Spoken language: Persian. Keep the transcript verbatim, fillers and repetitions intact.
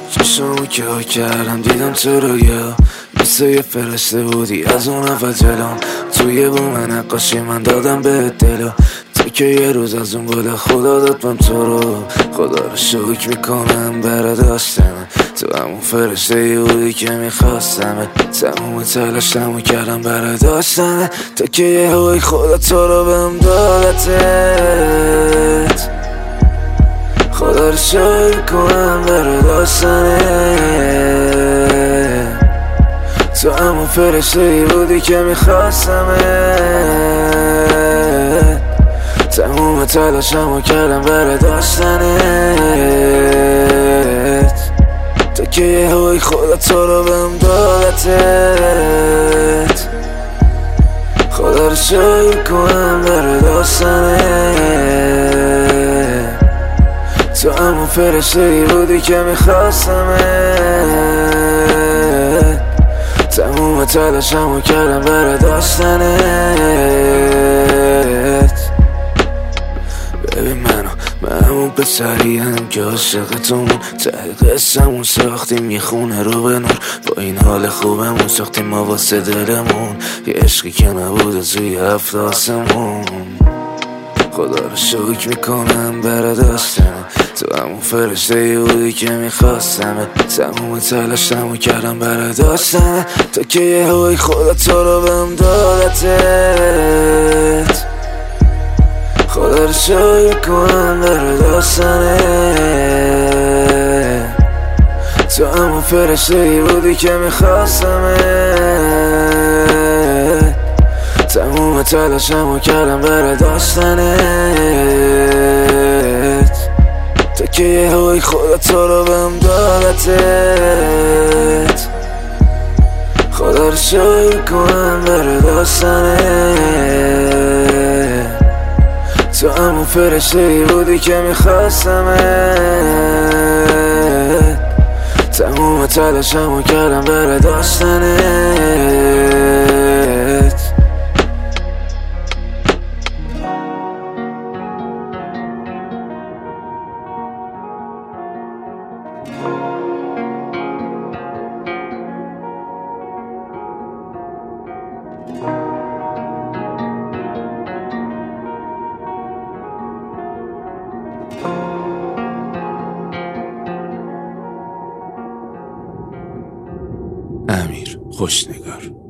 چشمو که ها کردم دیدم تو رو یا مثل یه فرشته بودی از اون اول جلوم. توی بوم نقاشی من دادم به دلو، تو که یه روز از اون بالا خدا داد من تو رو. خدا رو شکر میکنم برا داشتم تو، همون فرشته ای بودی که میخواستم. تموم تلاشمو کردم برا داشتن تا که یه هوی خدا تو رو بهم دادتت. خدا رو شکر کنم برا داشتنت، تو همون فرشته ای بودی که میخواستم. تموم تلاشمو کردم برا داشتنت تا که یه هوی خدا تو رو بهم دادتت. خدا رو شکر کنم برا داشتنت، تو همون فرشته ای بودی که میخواستم. تموم تلاشمو کردم برا داشتنت. ببین منو، من همون پسریم که عاشقتون ته قصه‌مون ساختیم یه خونه رو به نور. با این حال خوبمون ساختیم ما واسه دلمون یه عشقی که نبود توی هفت آسمون. خدا رو شکر میکنم برا داشتن تو، همون فرشته ای بودی که میخواستم. تموم تلاشمو کردم برا داشتن تا که یه هوی خدا تو رو بهم دادتت. خدا رو شکر کنم برا داشتنت، تو همون فرشته ای بودی که میخواستم. تموم تلاشمو کردم برا داشتنت تا که یه هوی خدا تو رو بهم دادتت. خدا رو شکر کنم برا داشتنت، تو همون فرشته ای بودی که میخواستم. تموم تلاشمو کردم برا داشتنت. امیر خوشنگار.